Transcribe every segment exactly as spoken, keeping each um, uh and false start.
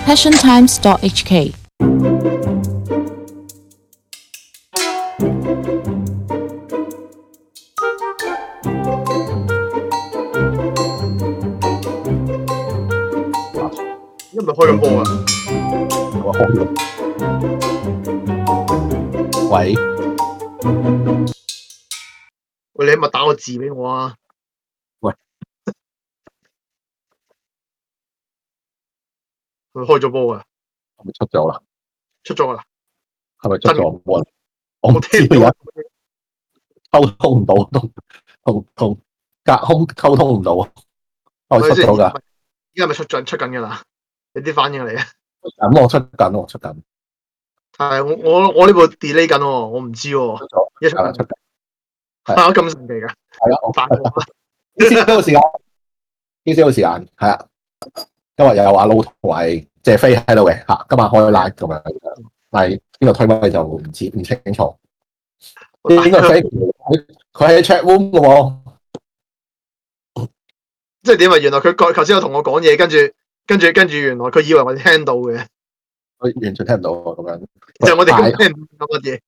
passion times dot h k。 因為開緊波啊！ 我開咗。喂喂，你咪打個字俾我啊！ 喂， 佢開咗波啊！ 係咪出咗啦？ 出咗啦！ 係咪出咗？冇人，我我唔知聽唔到啊，溝通唔到，同同同隔空溝通唔到啊！我出咗㗎， 依家係咪出緊出緊㗎啦？有啲反應嚟啊！ 咁我出緊，我出緊， 係我我我呢部 delay 緊喎，我唔知喎。 出咗， 一出緊係啦，出緊， 係啊，咁神奇㗎！ 係啊，我煩我啊！ 幾少個時間？幾少個時間？係啊，今日有阿 Low 同埋謝飛喺度嘅嚇，今晚開 live 咁樣，但係邊個推咪就唔知唔清楚。邊個飛？佢佢喺 chat room 嘅喎。 即係點啊？原來佢頭先有同我講嘢，跟住跟住跟住，原來佢以為我哋聽到嘅， 佢完全聽唔到喎咁樣。 其實我哋咁聽唔到乜嘢。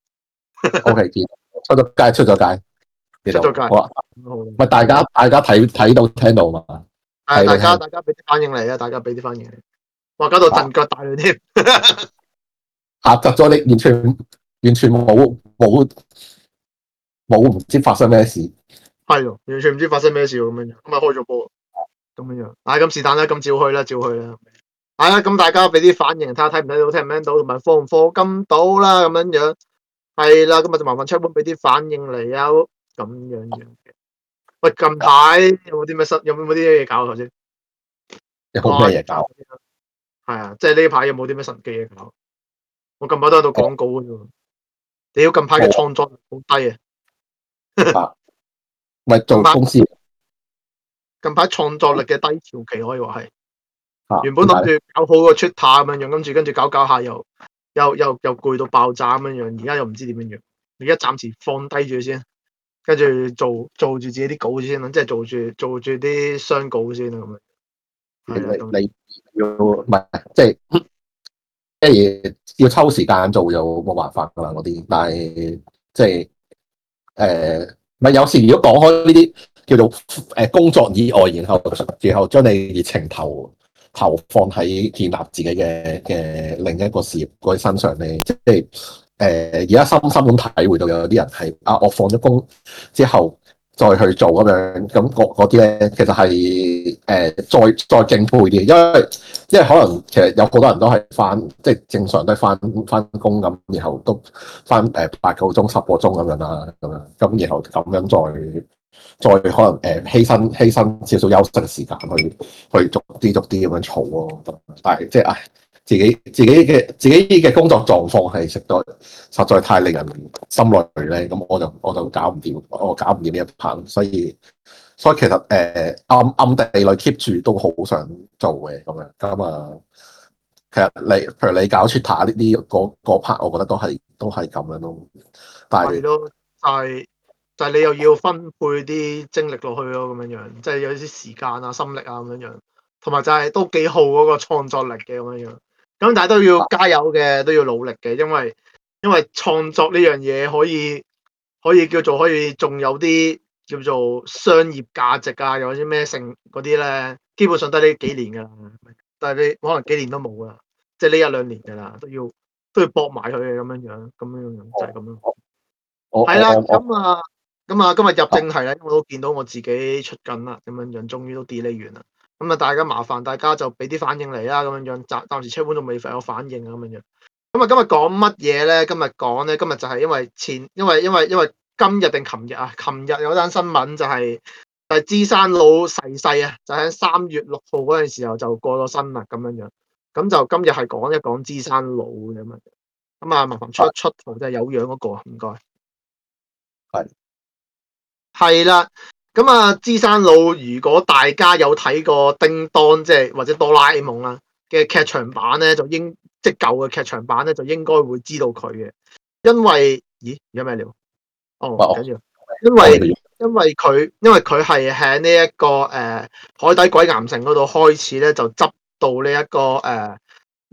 O K，見出咗街，出咗街， 出咗街。 好啊，唔係大家大家睇睇到聽到嘛？ 係大家大家俾啲反應嚟啊！大家俾啲反應嚟。哇！搞到陣腳大咗添。 嚇窒咗你，完全完全冇冇冇唔知發生咩事。 係喎，完全唔知發生咩事喎咁樣樣，咁咪開咗波。咁樣樣，唉，咁是但啦，咁照去啦，照去啦。係啦，咁大家俾啲反應，睇下睇唔睇到，聽唔聽到，同埋課唔課金到啦，咁樣樣。係啦，咁啊就麻煩出 room 俾啲反應嚟啊，咁樣樣嘅。喂，近排有冇啲咩新，有冇啲嘢搞頭先？ 有冇咩嘢搞？ 係啊，即係呢排有冇啲咩神機嘢搞？我近排都喺度講稿嘅啫。屌，近排嘅創作力好低啊！ 咪做公司。 近排創作力嘅低潮期可以話係， 啊、 原本諗住搞好個 Twitter 咁樣樣，跟住跟住搞搞下又又又又攰到爆炸咁樣樣，而家又唔知點樣樣，而家暫時放低住先，跟住做做住自己啲稿先啦，即係做住做住啲雙稿先啦咁樣。 你你要唔係即係即係要抽時間做就冇辦法噶啦嗰啲，但係即係誒咪有時如果講開呢啲。叫做誒工作以外，然後然後將你熱情投投放喺建立自己嘅嘅另一個事業嗰啲身上咧，即係誒而家深深咁體會到有啲人係啊，我放咗工之後再去做咁樣，咁嗰啲咧其實係誒、呃、再再敬佩啲，因為因為可能其實有好多人都係翻即係正常都係翻翻工咁，然後都翻誒八個鐘十個鐘咁樣啦，咁樣咁然後咁樣再。再可能誒、呃、犧牲犧牲少少休息嘅時間去去逐啲逐啲咁樣嘈咯，但係即係唉自己自己嘅自己嘅工作狀況係實在實在太令人心累咧，咁我就我就搞唔掂，我搞唔掂呢一 part，所以所以其實誒、呃、暗暗地裏 keep 住都好想做嘅咁樣，咁啊其實你譬如你搞 Twitter 呢啲嗰 part，我覺得都係都係咁樣咯，但係咯，就係。就係你又要分配啲精力落去咯，咁樣樣，即係有啲時間啊、心力啊咁樣樣，同埋就係都幾耗嗰個創作力嘅咁樣樣。咁但係都要加油嘅，都要努力嘅，因為因為創作呢樣嘢可以可以叫做可以仲有啲叫做商業價值啊，又或者咩性嗰啲咧，基本上都係呢幾年㗎啦。但係你可能幾年都冇㗎啦，即係呢一兩年㗎啦，都要都要搏埋佢嘅咁樣樣，咁樣樣就係咁樣。係啦，咁啊。咁啊，今日入正題咧，我都見到我自己出緊啦，咁樣樣，終於都 delay 完啦。咁啊，大家麻煩大家就俾啲反應嚟啦，咁樣樣，暫暫時出門都未有反應啊，咁樣樣。咁啊，今日講乜嘢咧？今日講咧，今日就係因為前，因為因為因為今日定琴日啊，琴日有單新聞就係就係芝山佬逝世啊，就喺三月六號嗰陣時候就過咗身啦，咁樣樣。咁就今日係講一講芝山佬嘅咁啊。咁啊，麻煩出出圖就係有樣嗰個，唔該。 係。 係啦，咁啊，芝山佬如果大家有睇過叮當即係或者哆啦 A 夢啦嘅劇場版咧，就應即係舊嘅劇場版咧，就應該會知道佢嘅，因為咦有咩料？哦，唔緊要，因為因為佢因為佢係喺呢一個誒、呃、海底鬼岩城嗰度開始咧，就執到呢、這、一個誒、呃、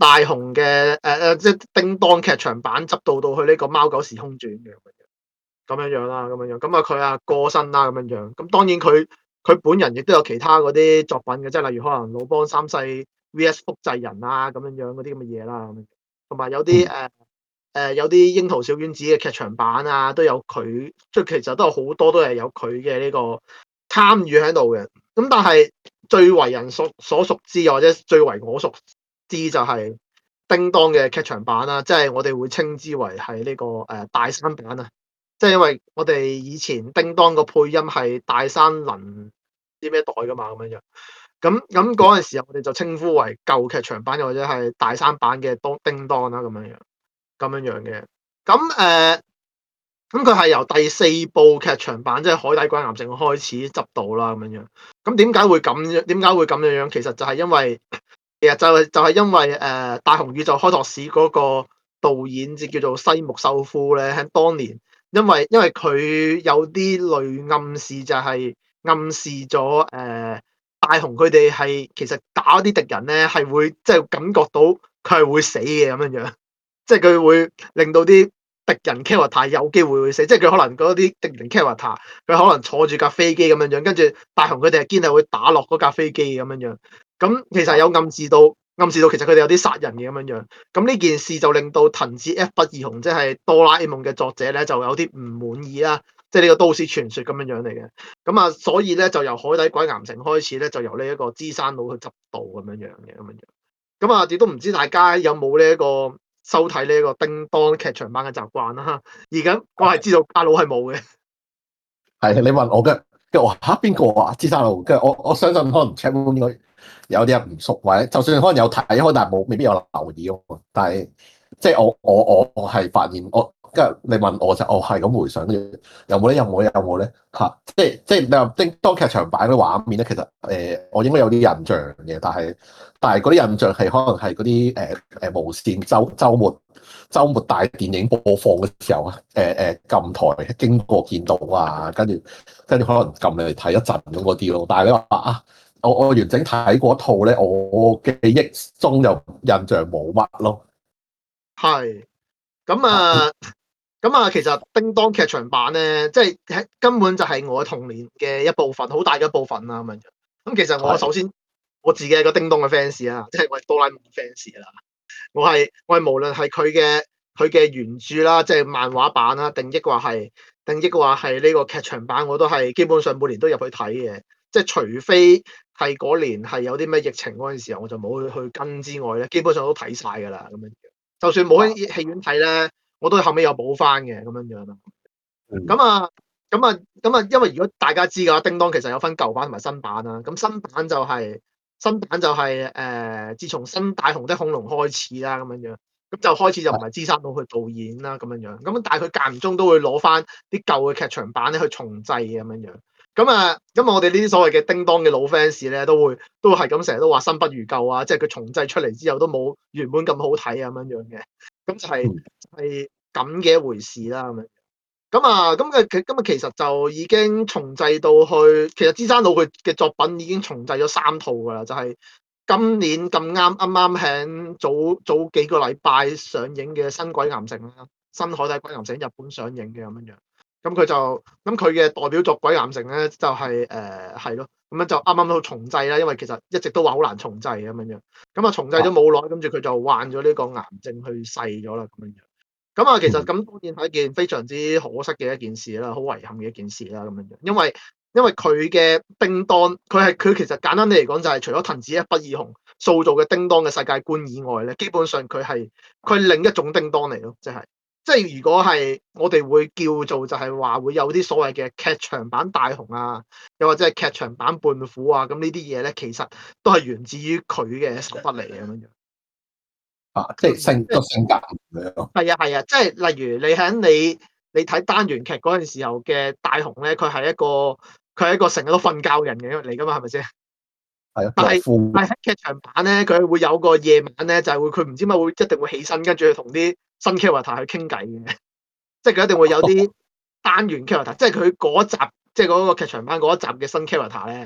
大雄嘅誒誒，即係叮當劇場版執導到去呢個貓狗時空轉嘅咁樣樣啦，咁樣樣咁啊佢啊過身啦咁樣樣，咁當然佢佢本人亦都有其他嗰啲作品嘅，即係例如可能魯邦三世 V S 複製人啊咁樣樣嗰啲咁嘅嘢啦，咁樣同埋有啲誒誒有啲櫻桃小丸子嘅劇場版啊，都有佢，即係其實都有好多都係有佢嘅呢個參與喺度嘅。咁但係最為人所所熟知，或者最為我熟知就係叮當嘅劇場版啦，即係我哋會稱之為係呢個誒大山版啊。即係因為我哋以前叮當個配音係大山林啲咩代噶嘛，咁樣樣。咁咁嗰陣時候，我哋就稱呼為舊劇場版，又或者係大山版嘅當叮當啦，咁樣樣，咁樣樣嘅。咁誒，咁佢係由第四部劇場版，即係《海底鬼岩城》開始執導啦，咁樣樣。咁點解會咁樣？點解會咁樣樣？其實就係因為，其實就係就係因為誒、呃《大雄宇宙開拓史》嗰個導演就叫做西木秀夫咧，喺當年。因為因為佢有啲類暗示，就係暗示咗誒、呃、大雄佢哋係其實打啲敵人咧係會即係感覺到佢係會死嘅咁樣樣，即係佢會令到啲敵人 character 有機會會死，即係佢可能嗰啲敵人 character 佢可能坐住架飛機咁樣樣，跟住大雄佢哋係堅係會打落嗰架飛機咁樣樣，咁其實有暗示到。暗示到其實佢哋有啲殺人嘅咁樣樣，咁呢件事就令到藤子 F 不二雄即係哆啦 A 夢嘅作者咧就有啲唔滿意啦，即係呢個都市傳說咁樣樣嚟嘅，咁啊所以咧就由海底鬼岩城開始咧就由呢一個芝山佬去執導咁樣樣嘅咁樣樣，咁啊亦都唔知大家有冇呢一個收睇呢一個叮當劇場版嘅習慣啦，而咁我係知道家佬係冇嘅， 係你問我嘅，跟住我嚇邊個啊？芝山佬，跟住我我相信可能 chat room 應該有啲人唔熟，或者就算可能有睇開，但係冇未必有留意咯。但係即係我我我我係發現我跟住你問我就我係咁回想，跟住有冇咧？有冇咧？有冇咧？嚇！即係即係你話叮當劇場版嗰啲畫面咧，其實誒、呃、我應該有啲印象嘅，但係但係嗰啲印象係可能係嗰啲誒誒無線週週末週末大電影播放嘅時候啊，誒誒撳台經過見到啊，跟住跟住可能撳嚟睇一陣咁嗰啲咯。但係你話啊〜我我完整睇過一套咧，我記憶中就印象冇乜咯。 係，咁啊，咁啊，其實叮當劇場版咧，即係喺根本就係我童年嘅一部分，好大嘅一部分啦咁樣。咁其實我首先我自己係個叮當嘅 fans 啦，即係我係哆啦 A 夢 fans 啦。我係我係無論係佢嘅佢嘅原著啦，即係漫畫版啦，定抑話係定抑話係呢個劇場版，我都係基本上每年都入去睇嘅。即係除非係嗰年係有啲咩疫情嗰陣時候，我就冇去去跟之外咧，基本上都睇晒㗎啦咁樣。就算冇喺戲院睇咧，我都後尾有補翻嘅咁樣樣啦。咁啊，咁啊，咁啊，因為如果大家知嘅話，叮當其實有分舊版同埋新版啦。咁新版就係、是、新版就係、是、誒、呃，自從新大雄的恐龍開始啦咁樣樣，咁就開始就唔係芝山佬去導演啦咁樣樣。咁但係佢間唔中都會攞翻啲舊嘅劇場版咧去重製嘅咁樣樣。咁啊，咁我哋呢啲所謂嘅叮當嘅老 fans 咧，都會都係咁成日都話新不如舊啊，即係佢重製出嚟之後都冇原本咁好睇啊咁樣樣嘅，咁就係係咁嘅一回事啦咁樣。咁啊，咁嘅咁啊，其實就已經重製到去，其實芝山佬佢嘅作品已經重製咗三套㗎啦，就係、是、今年咁啱啱啱喺早早幾個禮拜上映嘅新鬼岩城啦，新海底鬼岩城日本上映嘅咁樣樣。咁佢就咁佢嘅代表作《鬼岩城》咧，就係誒係咯，咁樣就啱啱都重製啦，因為其實一直都話好難重製咁樣樣，咁啊重製咗冇耐，跟住佢就患咗呢個癌症去世咗啦咁樣樣。咁啊，其實咁當然係一件非常之可惜嘅一件事啦，好遺憾嘅一件事啦咁樣樣，因為因為佢嘅叮當，佢係佢其實簡單啲嚟講就係除咗藤子 F 不二雄塑造嘅叮當嘅世界觀以外咧，基本上佢係佢係另一種叮當嚟咯，即係。即係如果係我哋會叫做就係話會有啲所謂嘅劇場版大雄啊，又或者係劇場版胖虎啊，咁呢啲嘢咧，其實都係源自於佢嘅手筆嚟嘅咁樣。 啊，即係性個性格咁樣。係啊係啊，即係例如你喺你你睇單元劇嗰陣時候嘅大雄咧，佢係一個佢係一個成日都瞓覺人嘅嚟噶嘛，係咪先？係啊。但係但係喺劇場版咧，佢會有個夜晚咧，就係會佢唔知乜會一定會起身，跟住去同啲新 character 去傾偈嘅，即係佢一定會有啲單元 character，即係佢嗰集，即係嗰個劇場版嗰一集嘅新 character 咧，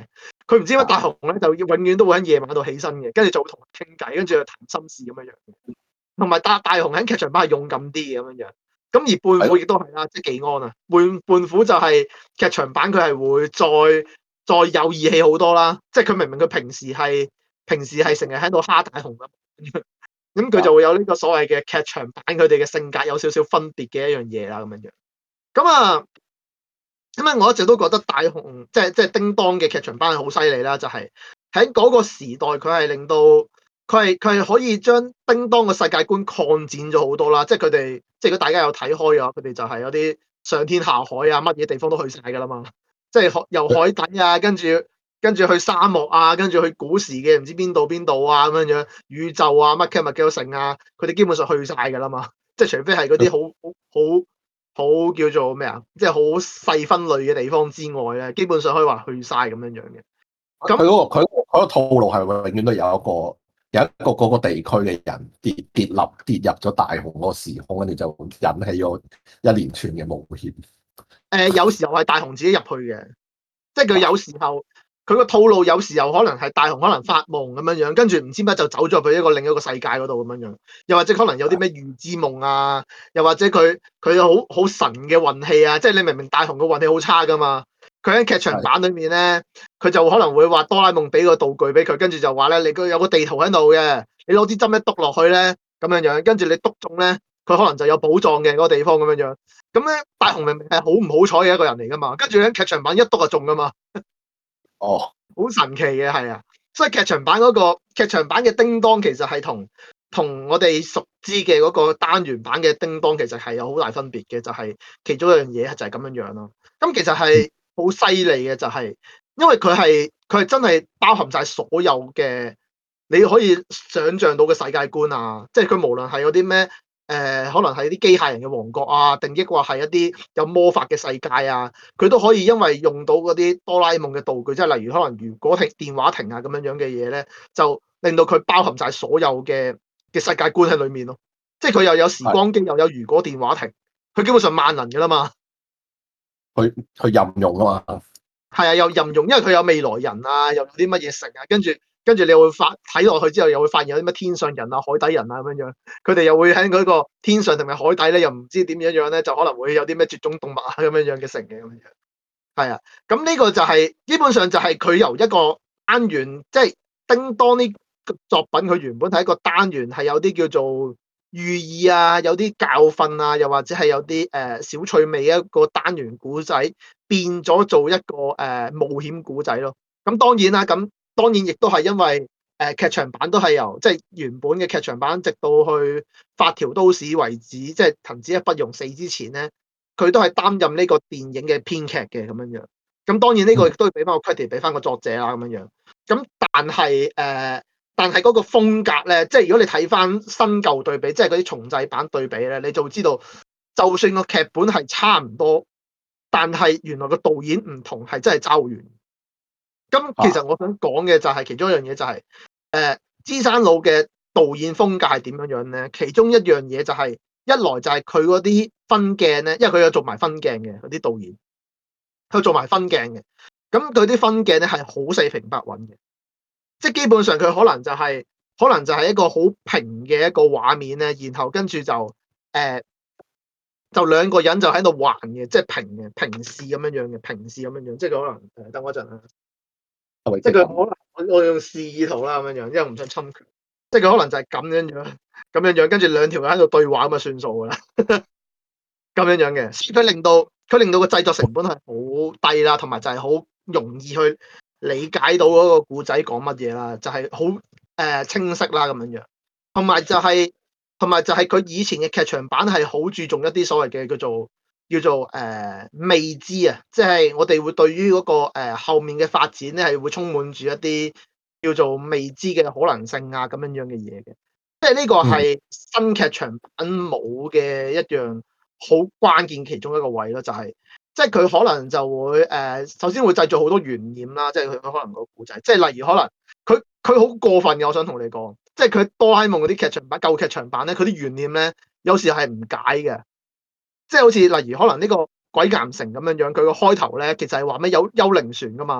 佢唔知點解大雄咧就要永遠都會喺夜晚度起身嘅，跟住就會同佢傾偈，跟住就談心事咁樣樣。同埋大大雄喺劇場版係勇敢啲嘅咁樣樣。咁而胖虎亦都係啦，即係技安啊。胖胖虎就係劇場版佢係會再再有義氣好多啦。即係佢明明佢平時係平時係成日喺度蝦大雄咁，咁佢就會有呢個所謂嘅劇場版佢哋嘅性格有少少分別嘅一樣嘢啦咁樣樣。咁啊，咁啊，我一直都覺得大雄即係即係叮當嘅劇場版係好犀利啦，就係喺嗰個時代佢係令到佢係佢係可以將叮當嘅世界觀擴展咗好多啦。即係佢哋即係如果大家有睇開嘅話，佢哋就係有啲上天下海啊，乜嘢地方都去晒㗎啦嘛。即係由海底啊，跟住跟住去沙漠啊，跟住去古時嘅唔知邊度邊度啊咁樣樣，宇宙啊乜嘅乜嘅成啊，佢哋基本上去晒㗎啦嘛。即係除非係嗰啲好好好。好叫做咩啊？即係好細分類嘅地方之外咧，基本上可以話去晒咁樣樣嘅。 咁佢嗰個佢嗰個套路係永遠都有一個有一個嗰個地區嘅人跌跌入跌入咗大雄嗰個時空，跟住就引起咗一連串嘅冒險。誒、 呃，有時候係大雄自己入去嘅，即係佢有時候佢個套路有時候可能係大雄可能發夢咁樣樣，跟住唔知乜就走咗去一個另一個世界嗰度咁樣樣，又或者可能有啲咩預知夢啊，又或者佢佢有好好神嘅運氣啊，即係你明明大雄嘅運氣好差噶嘛，佢喺劇場版裏面咧，佢就可能會話哆啦 A 夢俾個道具俾佢，跟住就話咧，你個有個地圖喺度嘅，你攞支針一篤落去咧，咁樣樣，跟住你篤中咧，佢可能就有寶藏嘅嗰個地方咁樣樣，咁咧大雄明明係好唔好彩嘅一個人嚟噶嘛，跟住喺劇場版一篤就中噶嘛。 哦， 好神奇嘅，係啊，所以劇場版嗰、那個劇場版嘅叮當其實係同同我哋熟知嘅嗰個單元版嘅叮當其實係有好大分別嘅，就係、是、其中一樣嘢就係咁樣樣咯。咁其實係好犀利嘅，就係、是、因為佢係佢係真係包含晒所有嘅你可以想像到嘅世界觀啊，即係佢無論係有啲咩。誒、呃、可能係啲機械人嘅王國啊，定抑或係一啲有魔法嘅世界啊，佢都可以因為用到嗰啲哆啦 A 夢嘅道具，即係例如可能如果停電話亭啊咁樣樣嘅嘢咧，就令到佢包含晒所有嘅嘅世界觀喺裡面咯。即係佢又有時光機，又有如果電話亭，佢基本上萬能㗎啦嘛。 去去任用啊嘛。 係啊，又任用，因為佢有未來人啊，又有啲乜嘢城啊，跟住。跟住你會發睇落去之後，又會發現有啲乜天上人啊、海底人啊咁樣樣，佢哋又會喺嗰個天上同埋海底咧，又唔知點樣樣咧，就可能會有啲咩絕種動物啊咁樣樣嘅城嘅咁樣樣。係啊，咁呢個就係、是、基本上就係佢由一個單元，即係叮當呢個作品，佢原本係一個單元，係有啲叫做寓意啊，有啲教訓啊，又或者係有啲誒、呃、小趣味一個單元古仔，變咗做一個誒、呃、冒險古仔咯。咁當然啦，咁。當然，亦都係因為誒、呃、劇場版都係由即係原本嘅劇場版，直到去發條都市為止，即係藤子不二雄死之前咧，佢都係擔任呢個電影嘅編劇嘅咁樣樣。咁當然呢個亦都要俾翻個 credit 俾翻個作者啦咁樣樣。咁但係誒、呃，但係嗰個風格咧，即係如果你睇翻新舊對比，即係嗰啲重製版對比咧，你就會知道，就算個劇本係差唔多，但係原來個導演唔同，係真係爭好遠。咁其實我想講嘅就係其中一樣嘢就係、是，誒、呃，芝山佬嘅導演風格係點樣樣咧？其中一樣嘢就係、是，一來就係佢嗰啲分鏡咧，因為佢有做埋分鏡嘅嗰啲導演，佢做埋分鏡嘅，咁佢啲分鏡咧係好四平八穩嘅，即係基本上佢可能就係、是，可能就係一個好平嘅一個畫面咧，然後跟住就，誒、呃，就兩個人就喺度橫嘅，即係平嘅平視咁樣樣嘅平視咁樣樣，即係佢可能誒等我一陣啊。即係佢可能我用示意圖啦咁樣樣，因為唔想侵權。即係佢可能就係咁樣樣，咁樣樣，跟住兩條友喺度對話咁就算數噶啦。咁樣樣嘅，佢令到佢令到個製作成本係好低啦，同埋就係好容易去理解到嗰個故仔講乜嘢啦，就係好誒清晰啦咁樣樣。同埋就係同埋就係佢以前嘅劇場版係好注重一啲所謂嘅叫做。叫做誒、呃、未知啊，即係我哋會對於嗰、那個誒、呃、後面嘅發展咧，係會充滿住一啲叫做未知嘅可能性啊，咁樣樣嘅嘢嘅。即係呢個係新劇場版冇嘅一樣好關鍵其中一個位咯，就係、是、即係佢可能就會誒、呃，首先會製造好多懸念啦，即係佢可能個故仔，即係例如可能佢佢好過分嘅，我想同你講，即係佢哆啦 A 夢嗰啲劇場版舊劇場版咧，佢啲懸念咧有時係唔解嘅。即係好似例如可能呢個鬼岩城咁樣樣，佢個開頭咧其實係話咩有幽靈船噶嘛，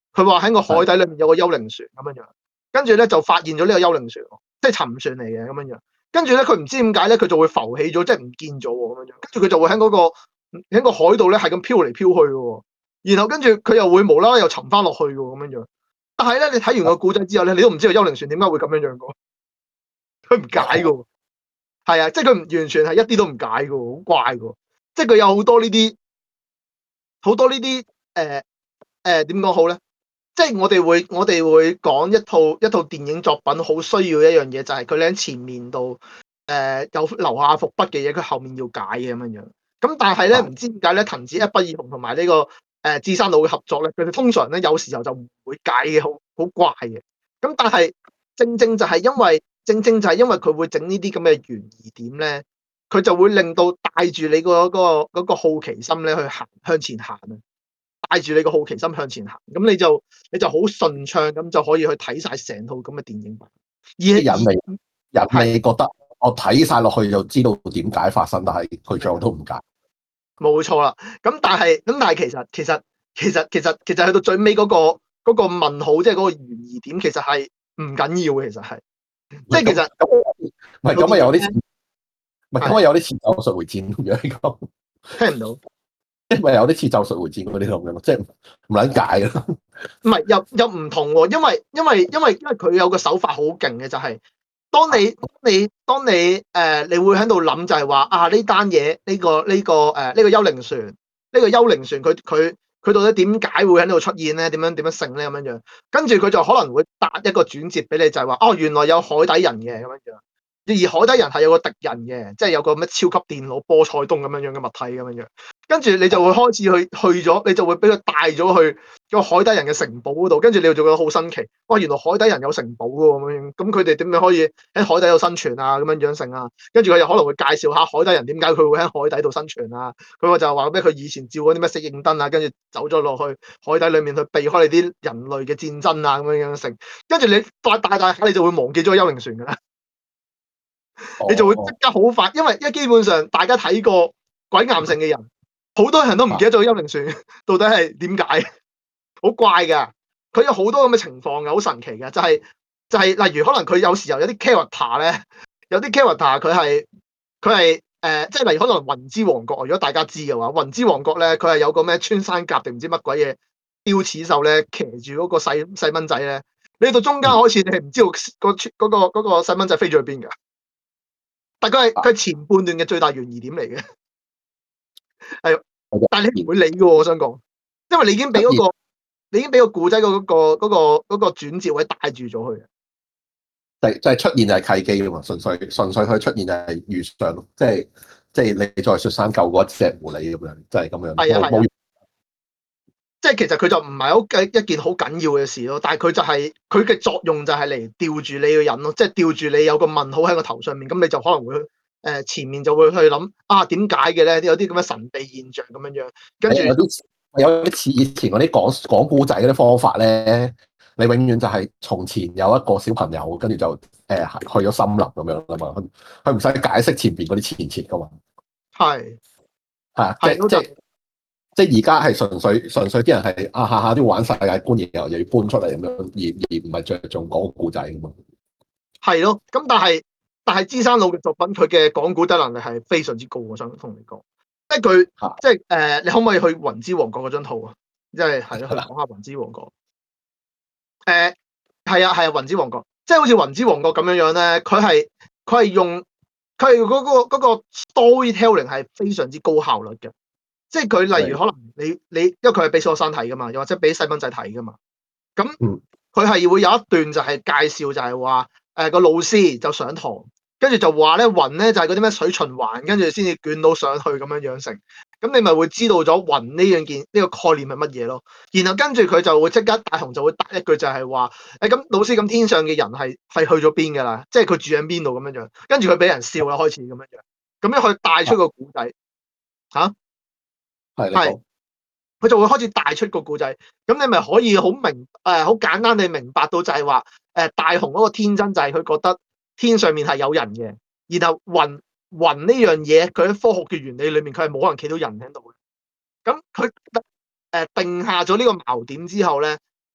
佢話喺個海底裏面有個幽靈船咁樣樣，跟住咧就發現咗呢個幽靈船，即係沉船嚟嘅咁樣樣。跟住咧佢唔知點解咧，佢就會浮起咗，即係唔見咗喎咁樣樣。跟住佢就會喺嗰、嗰個喺個海度咧係咁飄嚟飄去嘅，然後跟住佢又會無啦啦又沉翻落去嘅咁樣樣。但係咧你睇完個古仔之後咧，你都唔知道幽靈船點解會咁樣樣嘅，佢唔解嘅。係啊，即係佢唔完全係一啲都唔解嘅，好怪嘅。即係佢有好多呢啲好多呢啲誒誒點講好咧？即係我哋會我哋會講一套一套電影作品，好需要一樣嘢，就係佢喺前面度誒、呃、有留下伏筆嘅嘢，佢後面要解嘅咁樣樣。咁但係咧唔知點解咧，藤子 F 不二雄同埋呢個誒寺山腦嘅合作咧，佢哋通常咧有時候就唔會解嘅，好好怪嘅。咁但係正正就係因為正正就係因為佢會整呢啲咁嘅懸疑點咧，佢就會令到帶住你嗰、嗰個嗰、嗰個好奇心咧去行向前行啊！帶住你個好奇心向前行，咁你就你就好順暢咁就可以去睇晒成套咁嘅電影。而人哋人哋覺得我睇晒落去就知道點解發生，但係佢最後都唔解。 冇錯啦，咁但係咁但係其實其實其實其實其實去到最尾嗰、嗰個嗰、嗰個問號，即係嗰個懸疑點，其實係唔緊要嘅。其實係即係其實唔係咁啊，有啲唔係咁啊，有啲似咒術迴戰咁樣咁。 聽唔到。 因為有啲似咒術迴戰嗰啲咁樣，即係唔撚解咯。 唔係又又唔同喎，因為因為因為因為佢有個手法好勁嘅，就係、是、當你當你當你誒、呃，你會喺度諗就係話啊呢單嘢呢個呢、這個誒呢、呃這個幽靈船呢、這個幽靈船佢佢佢到底點解會喺度出現咧？點樣點樣勝咧咁樣樣？跟住佢就可能會搭一個轉折俾你，就係、是、話哦原來有海底人嘅咁樣樣。而海底人係有個敵人嘅，即係有個咩超級電腦波塞冬咁樣樣嘅物體咁樣樣，跟住你就會開始去去咗，你就會俾佢帶咗去個海底人嘅城堡嗰度，跟住你就覺得好新奇，哇！原來海底人有城堡㗎咁樣，咁佢哋點樣可以喺海底度生存啊？咁樣樣成啊，跟住佢又可能會介紹下海底人點解佢會喺海底度生存啊？佢話就話咩佢以前照嗰啲咩適應燈啊，跟住走咗落去海底裡面去避開你啲人類嘅戰爭啊咁樣樣成，跟住你大大大下你就會忘記咗幽靈船㗎啦。你就會即刻好快，因為因為基本上大家睇過鬼岩城嘅人，好多人都唔記得咗幽靈船到底係點解，好怪㗎。佢有好多咁嘅情況嘅，好神奇嘅，就係就係例如可能佢有時候有啲 character 咧，有啲 character 佢係佢係誒，即係例如可能雲之王國，如果大家知嘅話，雲之王國咧佢係有個咩穿山甲定唔知乜鬼嘢雕齒獸咧騎住嗰個細細蚊仔咧，你到中間開始你係唔知道個嗰個嗰個細蚊仔飛咗去邊㗎。但佢係佢係前半段嘅最大懸疑點嚟嘅，係，但係你唔會理嘅喎。我想講，因為你已經俾嗰、嗰個，你已經俾個故仔嗰個嗰、嗰個嗰、嗰個轉折位帶住咗佢。 就就係出現就係契機啊嘛，純粹純粹佢出現就係預兆咯，即係即係你在雪山救嗰隻狐狸咁樣，即係咁樣。 係啊係啊。即係其實佢就唔係好緊一件好緊要嘅事咯，但係佢就係佢嘅作用就係嚟吊住你個人咯，即係吊住你有個問號喺個頭上面，咁你就可能會誒、呃、前面就會去諗啊點解嘅咧？有啲咁嘅神秘現象咁樣樣，跟住有啲有啲似以前嗰啲講講古仔嗰啲方法咧，你永遠就係從前有一個小朋友，跟住就誒、呃、去咗森林咁樣啦嘛，佢佢唔使解釋前邊嗰啲前設噶嘛。係係即即。即係而家係純粹純粹啲人係啊下下都要玩世界觀，然後又要搬出嚟咁樣，而而唔係着重講古仔咁嘛。係咯，咁但係但係芝山佬嘅作品，佢嘅講古仔能力係非常之高。我想同你講，即係佢、啊、即係誒、呃，你可唔可以去雲之王國嗰張圖啊？即係係咯，去講下雲之王國。誒係啊係啊，雲之王國，即係好似雲之王國咁樣樣咧，佢係佢係用佢係嗰個嗰個 storytelling 係非常之高效率嘅。即係佢例如可能你你，因為佢係俾小學生睇噶嘛，又或者俾細蚊仔睇噶嘛。咁佢係會有一段就係介紹，就係話誒個老師就上堂，跟住就話咧雲咧就係嗰啲咩水循環，跟住先至捲到上去咁樣樣成。咁你咪會知道咗雲呢樣件呢個概念係乜嘢咯。然後跟住佢就會即刻大雄就會答一句就係話誒咁老師咁天上嘅人係係去咗邊㗎啦？即係佢住喺邊度咁樣樣。跟住佢俾人笑啦，開始咁樣樣。咁樣去帶出個古仔嚇。係，佢就會開始帶出個故仔，咁你咪可以好明誒，好、呃、簡單地明白到就係話誒大雄嗰個天真就係佢覺得天上面係有人嘅，然後雲雲呢樣嘢佢喺科學嘅原理裏面佢係冇可能企到人喺度嘅，咁佢誒定下咗呢個矛點之後咧，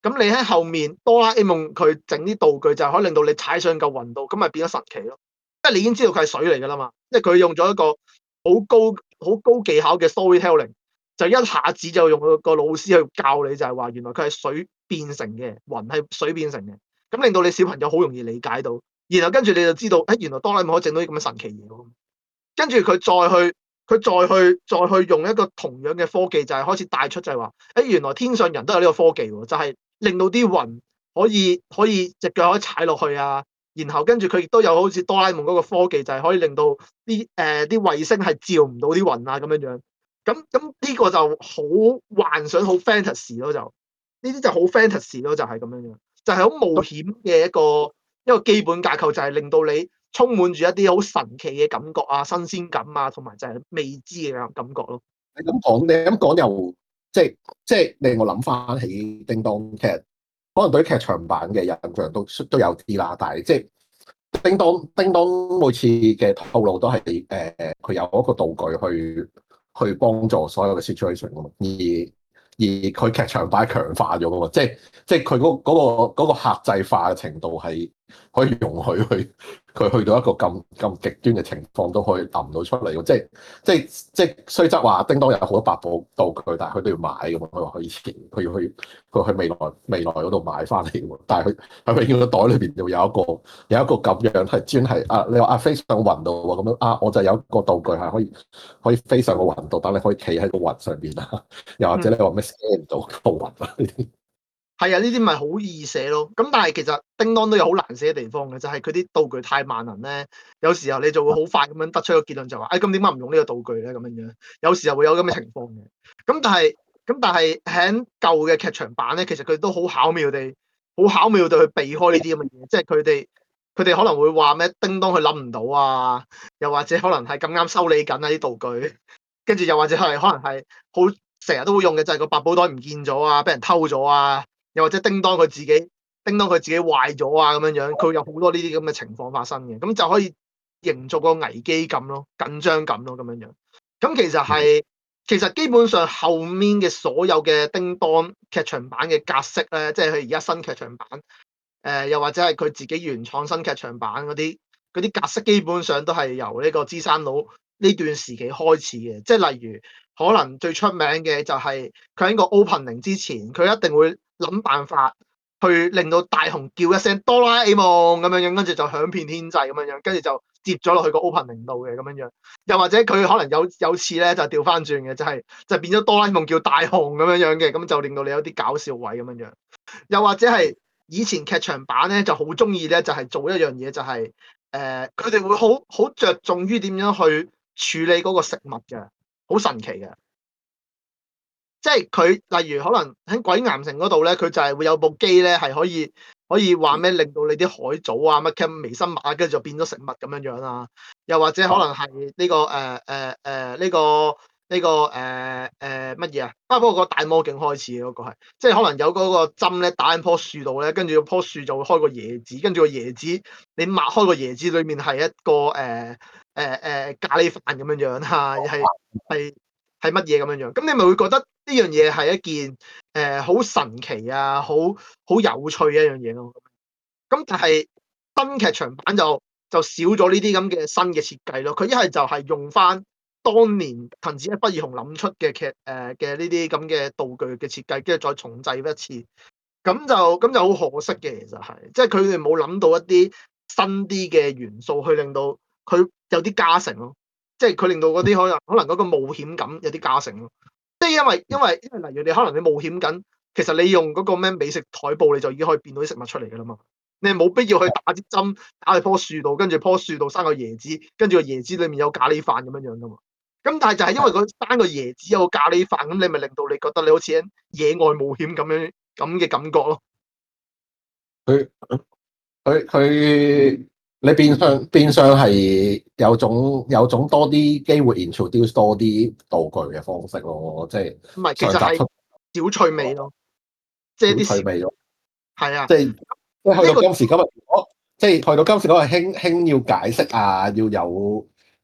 咁你喺後面哆啦 A 夢佢整啲道具就係可以令到你踩上嚿雲度，咁咪變咗神奇咯。即係你已經知道佢係水嚟㗎啦嘛，即係佢用咗一個好高好高技巧嘅 storytelling，就一下子就用個個老師去教你，就係話原來佢係水變成嘅，雲係水變成嘅，咁令到你小朋友好容易理解到，然後跟住你就知道，誒原來哆啦 A 夢可以整到啲咁嘅神奇嘢喎。跟住佢再去佢再去再去用一個同樣嘅科技，就係開始帶出就係話，誒原來天上人都有呢個科技喎，就係令到啲雲可以可以隻腳可以踩落去啊。然後跟住佢亦都有好似哆啦 A 夢嗰個科技，就係可以令到啲誒啲衛星係照唔到啲雲啊咁樣樣。咁咁呢個就好幻想，好 fantasy 咯，就呢啲就好 fantasy 咯，就係咁樣樣，就係好冒險嘅一個一個基本架構，就係令到你充滿住一啲好神奇嘅感覺啊、新鮮感啊，同埋就係未知嘅感覺咯。 你咁講，你咁講又即係即係令我諗翻起叮當，其實可能對於劇場版嘅印象都都有啲啦，但係即係叮當叮當每次嘅套路都係誒佢有一個道具去去幫助所有嘅 situation 㗎嘛，而而佢劇場版強化咗㗎嘛，即係即係佢嗰嗰個嗰個客製化嘅程度係可以容許佢佢去到一個咁咁極端嘅情況都可以揼到出嚟喎，即係即係即係雖則話叮當有好多百寶道具，但係佢都要買㗎嘛，佢話佢以前佢要去佢去未來未來嗰度買翻嚟喎，但係佢喺永遠個袋裏邊就有一個有一個咁樣係專係啊，你話啊飛上雲度喎咁樣啊，我就有一個道具係可以可以飛上個雲度，等你可以企喺個雲上邊啊，又或者你話咩 scan 唔到個雲啊呢啲。 係啊，呢啲咪好易寫咯。咁但係其實叮當都有好難寫嘅地方嘅，就係佢啲道具太萬能咧。有時候你就會好快咁樣得出一個結論，就話，誒咁點解唔用呢個道具咧？咁樣樣有時候會有咁嘅情況嘅。咁但係咁但係喺舊嘅劇場版咧，其實佢都好巧妙地、好巧妙地去避開呢啲咁嘅嘢，即係佢哋佢哋可能會話咩叮當佢諗唔到啊，又或者可能係咁啱修理緊啊啲道具，跟住又或者係可能係好成日都會用嘅，就係個百寶袋唔見咗啊，俾人偷咗啊。又或者叮當佢自己，叮當佢自己壞咗啊咁樣樣，佢有好多呢啲咁嘅情況發生嘅，咁就可以營造個危機感咯、緊張感咯咁樣樣。咁其實係其實基本上後面嘅所有嘅叮當劇場版嘅格式咧，即係佢而家新劇場版，誒、呃、又或者係佢自己原創新劇場版嗰啲嗰啲格式，基本上都係由呢個芝山佬呢段時期開始嘅，即係例如可能最出名嘅就係佢喺個 opening 之前，佢一定會諗辦法去令到大雄叫一聲哆啦 A 夢咁樣樣，跟住就響遍天際咁樣樣，跟住就接咗落去個 opening 度嘅咁樣樣。又或者佢可能有有次咧就調翻轉嘅，就係、是、就變咗哆啦 A 夢叫大雄咁樣樣嘅，咁就令到你有啲搞笑位咁樣樣。又或者係以前劇場版咧就好中意咧，就係、是、做一樣嘢，就係誒佢哋會好好着重於點樣去處理嗰個食物嘅，好神奇嘅。即係佢，例如可能喺鬼岩城嗰度咧，佢就係會有部機咧，係可以可以話咩，令到你啲海藻啊、乜嘅微生物啊，跟住就變咗食物咁樣樣啦。又或者可能係呢、這個誒誒誒呢個呢、這個誒誒乜嘢啊？啊，不過個大魔境開始嘅嗰個係，即係可能有嗰個針咧打喺樖樹度咧，跟住棵樹就會開個椰子，跟住個椰子你擘開個椰子裡面係一個誒誒誒咖喱飯咁樣樣嚇，係係。係乜嘢咁樣樣？咁你咪會覺得呢樣嘢係一件誒好、呃、神奇啊、好好有趣嘅一樣嘢咯。咁但係新劇場版就就少咗呢啲咁嘅新嘅設計咯。佢一係就係用翻當年藤子 F 不二雄諗出嘅劇誒嘅呢啲咁嘅道具嘅設計，跟住再重製一次。咁就咁就好可惜嘅，其實係即係佢哋冇諗到一啲新啲嘅元素去令到佢有啲加成咯。即係佢令到嗰啲可能可能嗰個冒險感有啲加成咯，即係因為因為因為例如你可能你冒險緊，其實你用嗰個咩美食台布你就已經可以變到啲食物出嚟㗎啦嘛，你係冇必要去打啲針打喺樖樹度，跟住樖樹度生個椰子，跟住個椰子裡面有咖喱飯咁樣樣㗎嘛。咁但係就係因為佢生個椰子有個咖喱飯，咁你咪令到你覺得你好似喺野外冒險咁樣咁嘅感覺咯。 佢佢佢。你變相變相係有種有種多啲機會 introduce 多啲道具嘅方式咯，即係唔係，其實係小趣味咯，即係啲小趣味咯， 係啊， 即係即係去到今時今日，我即係去到今時今日興興要解釋啊，要有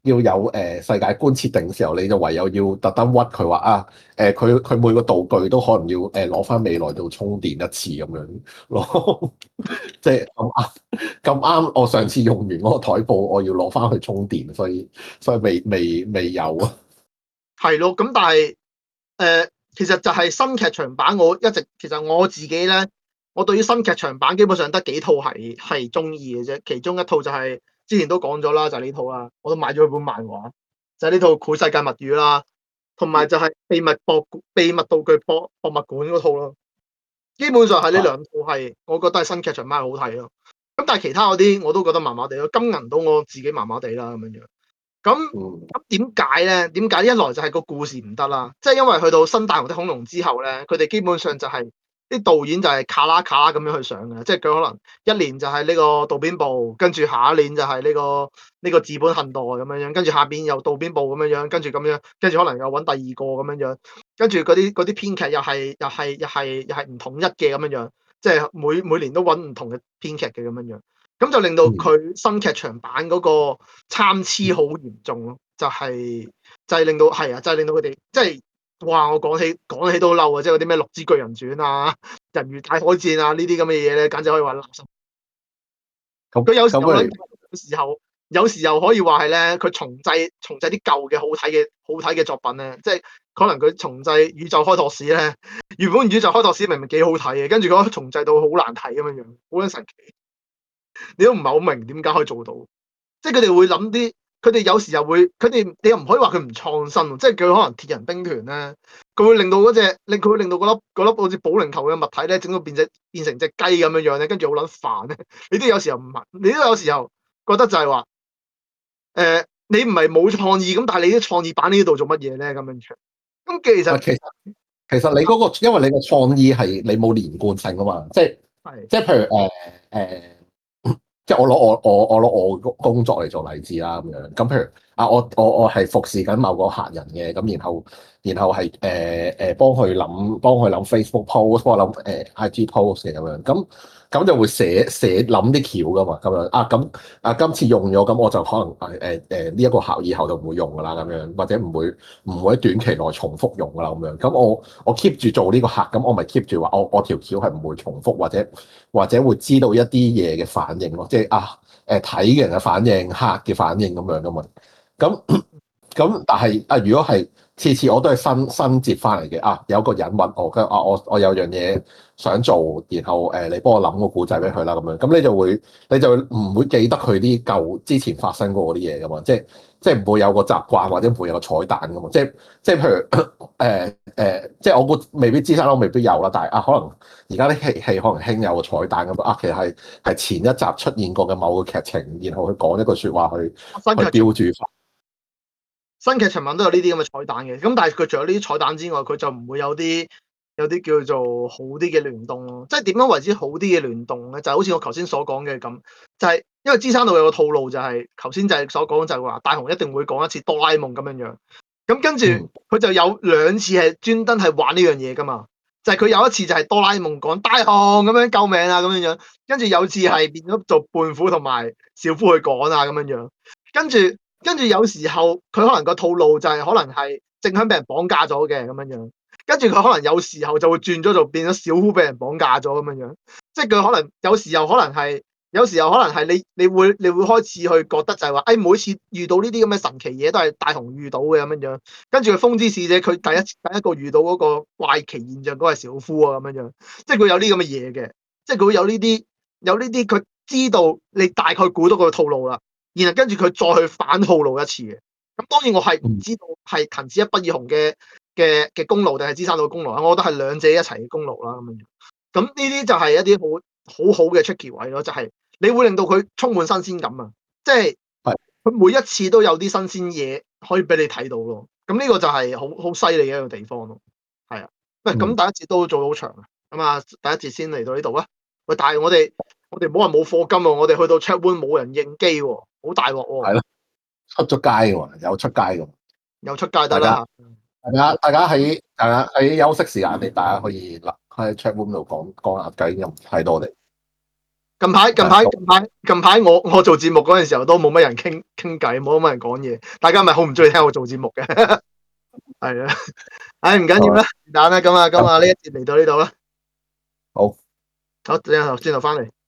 要有誒世界觀設定嘅時候，你就唯有要特登屈佢話啊誒，佢佢每個道具都可能要誒攞翻未來度充電一次咁樣咯，即係咁啱咁啱，我上次用完嗰個台布，我要攞翻去充電，所以所以未未未有啊。 係咯，咁但係誒、呃，其實就係新劇場版，我一直其實我自己咧，我對於新劇場版基本上得幾套係係中意嘅啫。其中一套就係、是、之前都講咗啦，就係、是、呢套啦，我都買咗佢本漫畫，就係、是、呢套《繪世界物語》啦，同埋就係秘密博秘密道具博博物館嗰套咯。基本上係呢兩套係，我覺得係新劇場版好睇咯。咁但係其他嗰啲我都覺得麻麻地咯，金銀島我自己麻麻地啦咁樣樣。咁咁點解咧？點解一來就係個故事唔得啦，即係因為去到新大雄的恐龍之後咧，佢哋基本上就係啲導演就係卡啦卡啦咁樣去上嘅，即係佢可能一年就係呢個渡邊部，跟住下一年就係呢個呢個寺本幸代咁樣樣，跟住下邊又渡邊部咁樣樣，跟住咁樣，跟住可能又揾第二個咁樣樣，跟住嗰啲嗰啲編劇又係又係又係又係唔統一嘅咁樣樣，即係每每年都揾唔同嘅編劇嘅咁樣樣。咁就令到佢新劇場版嗰個參差好嚴重咯，就係、是、就係、是、令到係啊，就係、是、令到佢哋即係哇！我講起講起都嬲啊，即係嗰啲咩六之巨人傳啊、人魚大海戰啊呢啲咁嘅嘢咧，簡直可以話垃圾。佢有時候有時候有時候可以話係咧，佢重製重製啲舊嘅好睇嘅好睇嘅作品咧，即係可能佢重製宇宙開拓史咧，原本宇宙開拓史明明幾好睇嘅，跟住佢重製到好難睇咁樣樣，好撚神奇。你都唔係好明點解可以做到，即係佢哋會諗啲，佢哋有時候會，佢哋你又唔可以話佢唔創新，即係佢可能鐵人兵團咧，佢會令到嗰隻，令佢會令到嗰粒嗰粒好似保齡球嘅物體咧，整到變隻變成隻雞咁樣樣咧，跟住好撚煩咧。你都有時候唔係，你都有時候覺得就係話，誒、呃，你唔係冇創意咁，但係你啲創意擺呢度做乜嘢咧？咁樣樣，咁其實其實其實你嗰、那個，因為你個創意係你冇連貫性啊嘛，即係係即係譬如誒誒。呃呃即係我攞我我我攞我工作嚟做例子啦咁樣，咁譬如啊，我我我係服侍緊某個客人嘅，咁然後然後係誒誒幫佢諗幫佢諗 Facebook post，幫我諗誒 I G post 嘅咁樣，咁咁就會寫寫諗啲橋噶嘛，咁樣啊咁啊今次用咗，咁我就可能誒誒誒呢一個客以後就唔會用噶啦咁樣，或者唔會唔會喺短期內重複用噶啦咁樣，咁我我 keep 住做呢個客，咁我咪 keep 住話我我條橋係唔會重複或者或者會知道一啲嘢嘅反應咯，即係啊誒睇嘅人嘅反應、客嘅反應咁樣噶嘛，咁咁但係啊如果係次次我都係新新接翻嚟嘅啊，有個人揾我，佢啊我我有樣嘢想做，然後誒、呃、你幫我諗個故仔俾佢啦咁樣，咁你就會你就唔會記得佢啲舊之前發生過嗰啲嘢噶嘛，即係即係唔會有個習慣或者唔會有個彩蛋噶嘛，即係即係譬如誒誒、呃呃，即係我估未必知山佬未必有啦，但係啊可能而家啲戲戲可能興有個彩蛋咁啊，其實係係前一集出現過嘅某個劇情，然後佢講一句説話去去標註翻。 新劇場版都有呢啲咁嘅彩蛋嘅，咁但係佢除咗呢啲彩蛋之外，佢就唔會有啲有啲叫做好啲嘅聯動咯。即係點樣為之好啲嘅聯動咧？就係、好似我頭先所講嘅咁，就係、係、因為芝山道有個套路就係頭先就係所講就係話大雄一定會講一次哆啦 A 夢咁樣樣，咁跟住佢就有兩次係專登係玩呢樣嘢噶嘛。就係、係、佢有一次就係哆啦 A 夢講大雄咁樣救命啊咁樣樣，跟住有次係變咗做胖虎同埋小夫去講啊咁樣樣，跟住。跟住有時候佢可能個套路就係可能係正香俾人綁架咗嘅咁樣樣，跟住佢可能有時候就會轉咗做變咗小夫俾人綁架咗咁樣樣，即係佢可能有時候可能係有時候可能係你你會你會開始去覺得就係話，誒每次遇到呢啲咁嘅神奇嘢都係大雄遇到嘅咁樣樣，跟住佢風之使者佢第一次第一個遇到嗰個怪奇現象嗰係小夫啊咁樣樣，即係佢有啲咁嘅嘢嘅，即係佢會有呢啲有呢啲佢知道你大概估到個套路啦。然後跟住佢再去反套路一次嘅，咁當然我係唔知道係藤子一不二雄嘅嘅嘅功勞定係芝山島嘅功勞啊，我覺得係兩者一齊嘅功勞啦咁樣。咁呢啲就係一啲好好好嘅 tricky 位咯，就係、是、你會令到佢充滿新鮮感啊，即係佢每一次都有啲新鮮嘢可以俾你睇到咯。咁呢個就係好好犀利嘅一個地方咯。係啊，喂，咁第一節都做到好長啊，咁啊第一節先嚟到呢度啦。喂，但係我哋我哋唔好話冇課金喎，我哋去到 chat room 冇人應機喎。好大鑊喎！ 係咯，出咗街喎，有出街嘅， 有出街得啦。 大家大家喺大家喺休息時間，你大家可以嗱喺 chat room 度講講下偈，又唔睇到我哋。 近排近排近排近排我我做節目嗰陣時候都冇乜人傾傾偈，冇乜人講嘢，大家咪好唔中意聽我做節目嘅，係啊，唉唔緊要啦，是但啦，咁啊咁啊呢一節嚟到呢度啦， 好， 好，轉頭轉頭翻嚟。